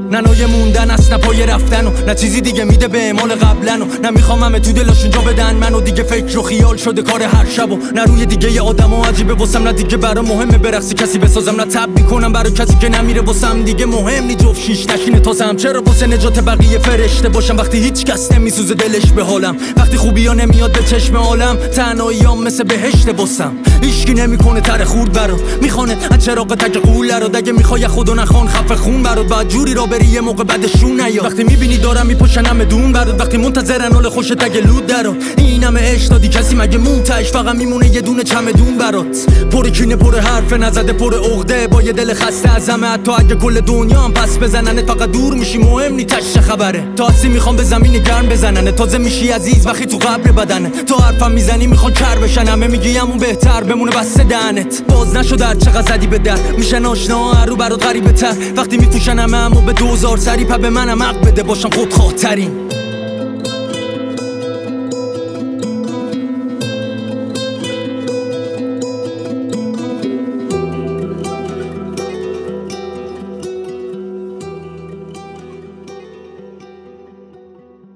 نه نوع موندن است نه پای رفتن و نه چیزی دیگه میده به اعمال قبلن و نه میخوام همه تو دلاشون جا بدن منو دیگه فکر و خیال شده کار هر شب و نه روی دیگه ی آدمو عجیبه واسم نه دیگه برا مهمه برقصی کسی بسازم نه تب میکنم برای کسی که نمیره واسم دیگه مهم نی جفت شیش نشینه تازم چرا واسه نجات بقیه فرشته باشم وقتی هیچ کس نمیسوزه دلش به حالم وقتی خوبیا نمیاد به چشم عالم تنهاییام مثل بهشت واسم هیچکی نمیکنه تر خورد برات میخونه از چراغ تک قوله رو دیگه میخوای خودو نخوان خفه خون برات بعد جوری را بری یه موقع بعدشون نیاد وقتی میبینی دارم میپشن همه دون برات وقتی منتظرن حال خوش تگ لود درات این همه عشق دادی کسی مگه مونتش فقط میمونه یه دونه چمدون برات پر کینه پر حرف نزده پر عقده با یه دل خسته از همه حتی اگه کل دنیا هم پس بزننت فقط دور میشی مهم نی تش خبره تا هستی میخوام به زمین گرم بزننت تازه میشی عزیز وقتی تو قبر بدنه تا حرفم میزنی میخوان کر بشن همه میگی همون بهتر بمونه بسته دهنت باز نشد هر چقدر زدی به در میشن آشنا هر رو برات غریبه تر وقتی میفوشن همه به 2000 سری پا به منم حق بده باشم خودخواه ترین